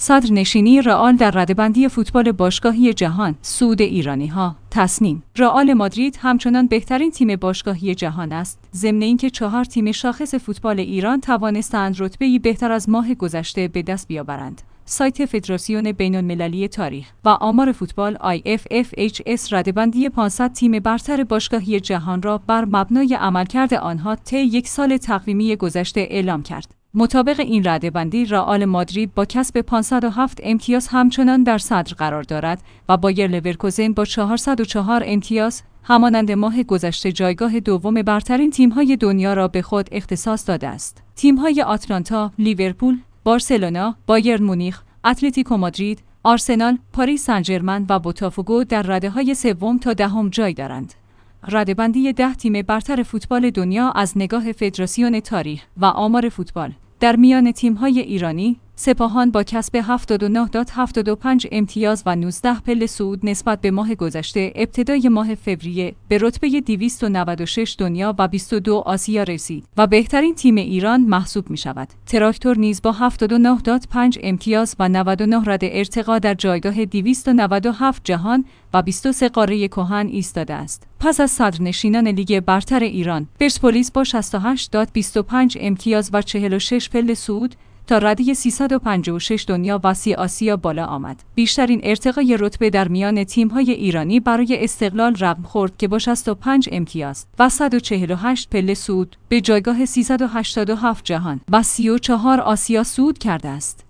صدرنشینی رئال در رده‌بندی فوتبال باشگاهی جهان، صعود ایرانی‌ها. تصمیم رئال مادرید همچنان بهترین تیم باشگاهی جهان است، ضمن اینکه 4 تیم شاخص فوتبال ایران توانستند رتبه‌ای بهتر از ماه گذشته به دست بیاورند. سایت فدراسیون بین‌المللی تاریخ و آمار فوتبال IFFHS رده‌بندی 500 تیم برتر باشگاهی جهان را بر مبنای عملکرد آنها طی یک سال تقویمی گذشته اعلام کرد. مطابق این رده‌بندی، رئال مادرید با کسب 507 امتیاز همچنان در صدر قرار دارد و بایر لورکوزن با 404 امتیاز همانند ماه گذشته جایگاه دوم برترین تیم‌های دنیا را به خود اختصاص داده است. تیم‌های آتلانتا، لیورپول، بارسلونا، بایرن مونیخ، اتلتیکو مادرید، آرسنال، پاریس سن ژرمن و بوتافوگو در رده‌های سوم تا دهم جای دارند. رده‌بندی 10 تیم برتر فوتبال دنیا از نگاه فدراسیون تاریخ و آمار فوتبال. در میان تیم‌های ایرانی، سپاهان با کسب 79.75 امتیاز و 19 پله صعود نسبت به ماه گذشته ابتدای ماه فوریه به رتبه 296 دنیا و 22 آسیا رسید و بهترین تیم ایران محسوب می‌شود. تراکتور نیز با 79.5 امتیاز و 99 رده ارتقا در جایگاه 297 جهان و 23 قاره کهن ایستاده است. پس از صدرنشینان لیگ برتر ایران، پرسپولیس با 68.25 امتیاز و 46 پله صعود تا رده 356 دنیا و 30 آسیا بالا آمد. بیشترین ارتقای رتبه در میان تیم‌های ایرانی برای استقلال رقم خورد که با 65 امتیاز و 148 پله صعود به جایگاه 387 جهان و 34 آسیا صعود کرده است.